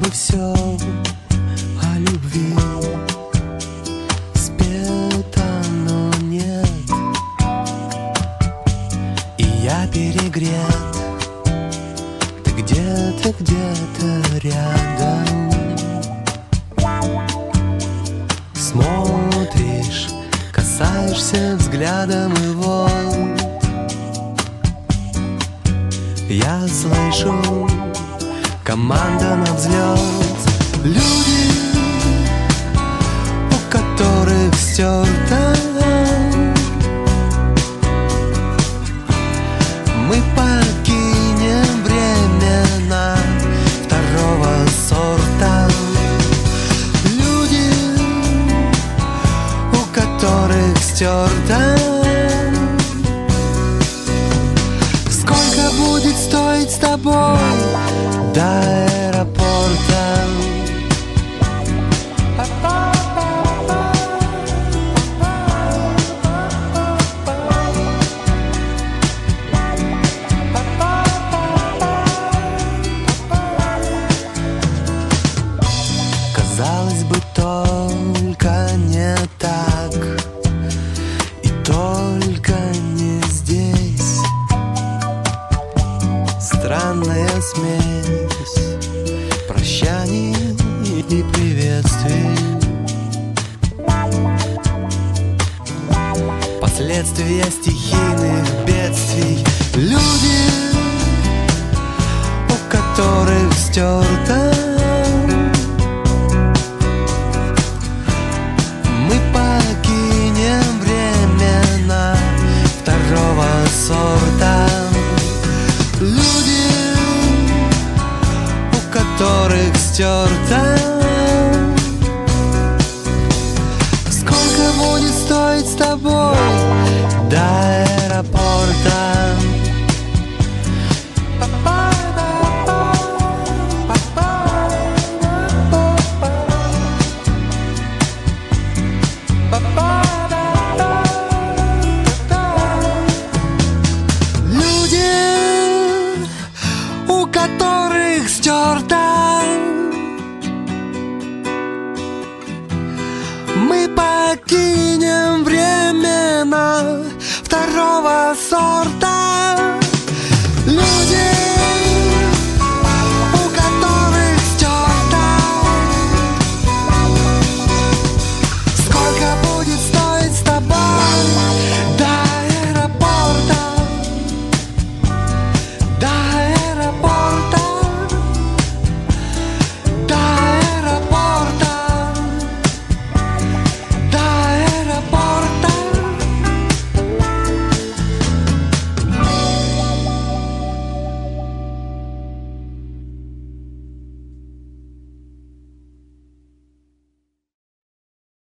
все о любви спето, но нет. И я перегрет, ты где-то рядом. Смотришь, касаешься взглядом, и вот я слышу, команда на взлет. Люди, у которых стерто, мы покинем времена второго сорта. Люди, у которых стерто, сколько будет стоить с тобой до аэропорта? Казалось бы, только не так, и только не здесь. Странная смесь прощаний и приветствий, последствия стихийных бедствий. Люди, у которых стерто, мы покинем времена второго сорта. Люди, у которых стерто, сколько будет стоить с тобой до аэропорта? Люди, у которых стерто,